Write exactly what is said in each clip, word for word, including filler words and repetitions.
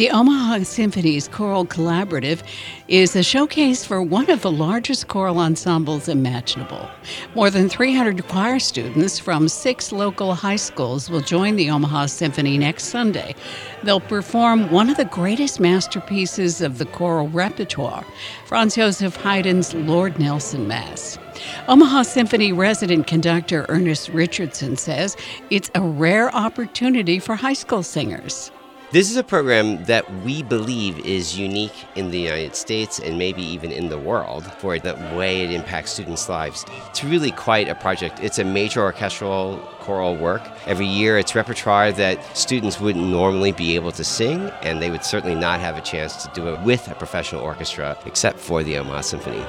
The Omaha Symphony's Choral Collaborative is a showcase for one of the largest choral ensembles imaginable. More than three hundred choir students from six local high schools will join the Omaha Symphony next Sunday. They'll perform one of the greatest masterpieces of the choral repertoire, Franz Joseph Haydn's Lord Nelson Mass. Omaha Symphony resident conductor Ernest Richardson says it's a rare opportunity for high school singers. This is a program that we believe is unique in the United States and maybe even in the world for the way it impacts students' lives. It's really quite a project. It's a major orchestral choral work. Every year it's repertoire that students wouldn't normally be able to sing, and they would certainly not have a chance to do it with a professional orchestra except for the Omaha Symphony.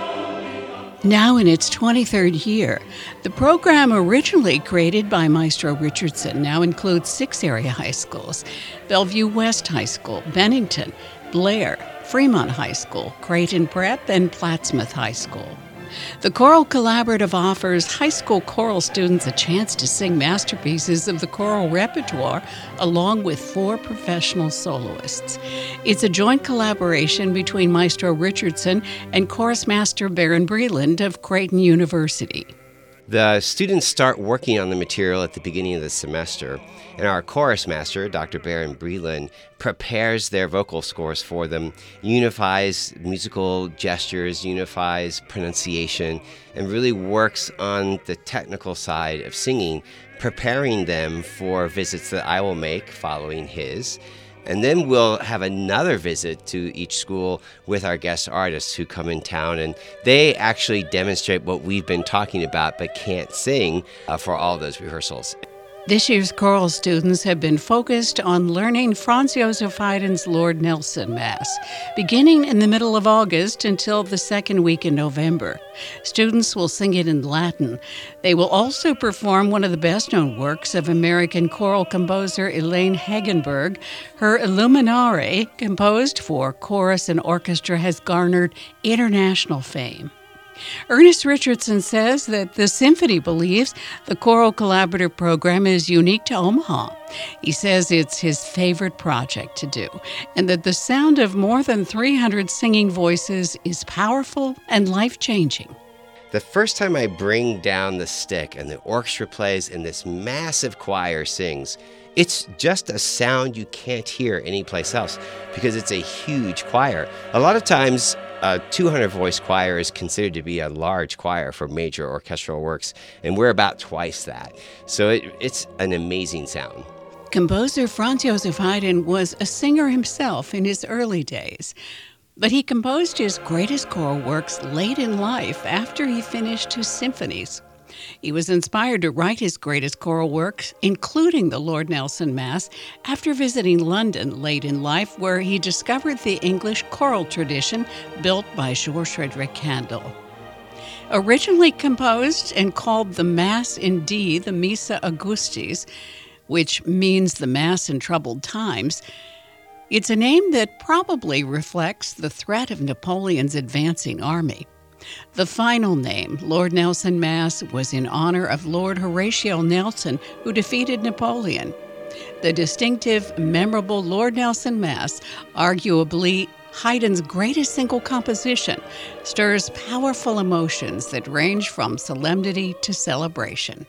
Now in its twenty-third year, the program, originally created by Maestro Richardson, now includes six area high schools: Bellevue West High School, Bennington, Blair, Fremont High School, Creighton Prep, and Plattsmouth High School. The Choral Collaborative offers high school choral students a chance to sing masterpieces of the choral repertoire along with four professional soloists. It's a joint collaboration between Maestro Richardson and chorus master Baron Breland of Creighton University. The students start working on the material at the beginning of the semester, and our chorus master, Doctor Baron Breland, prepares their vocal scores for them, unifies musical gestures, unifies pronunciation, and really works on the technical side of singing, preparing them for visits that I will make following his. And then we'll have another visit to each school with our guest artists who come in town, and they actually demonstrate what we've been talking about but can't sing uh, for all those rehearsals. This year's choral students have been focused on learning Franz Joseph Haydn's Lord Nelson Mass, beginning in the middle of August until the second week in November. Students will sing it in Latin. They will also perform one of the best-known works of American choral composer Elaine Hagenberg. Her Illuminare, composed for chorus and orchestra, has garnered international fame. Ernest Richardson says that the symphony believes the Choral Collaborative program is unique to Omaha. He says it's his favorite project to do, and that the sound of more than three hundred singing voices is powerful and life-changing. The first time I bring down the stick and the orchestra plays and this massive choir sings, it's just a sound you can't hear anyplace else because it's a huge choir. A lot of times, a two hundred voice choir is considered to be a large choir for major orchestral works, and we're about twice that. So it, it's an amazing sound. Composer Franz Joseph Haydn was a singer himself in his early days, but he composed his greatest choral works late in life after he finished his symphonies. He was inspired to write his greatest choral works, including the Lord Nelson Mass, after visiting London late in life, where he discovered the English choral tradition built by George Frederick Handel. Originally composed and called the Mass in D, the Missa Augustis, which means the Mass in troubled times, it's a name that probably reflects the threat of Napoleon's advancing army. The final name, Lord Nelson Mass, was in honor of Lord Horatio Nelson, who defeated Napoleon. The distinctive, memorable Lord Nelson Mass, arguably Haydn's greatest single composition, stirs powerful emotions that range from solemnity to celebration.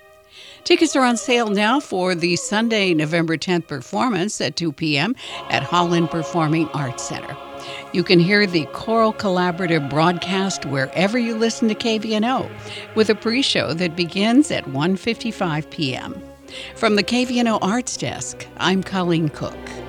Tickets are on sale now for the Sunday, November tenth performance at two p.m. at Holland Performing Arts Center. You can hear the Choral Collaborative broadcast wherever you listen to K V N O, with a pre-show that begins at one fifty-five p.m. From the K V N O Arts Desk, I'm Colleen Cook.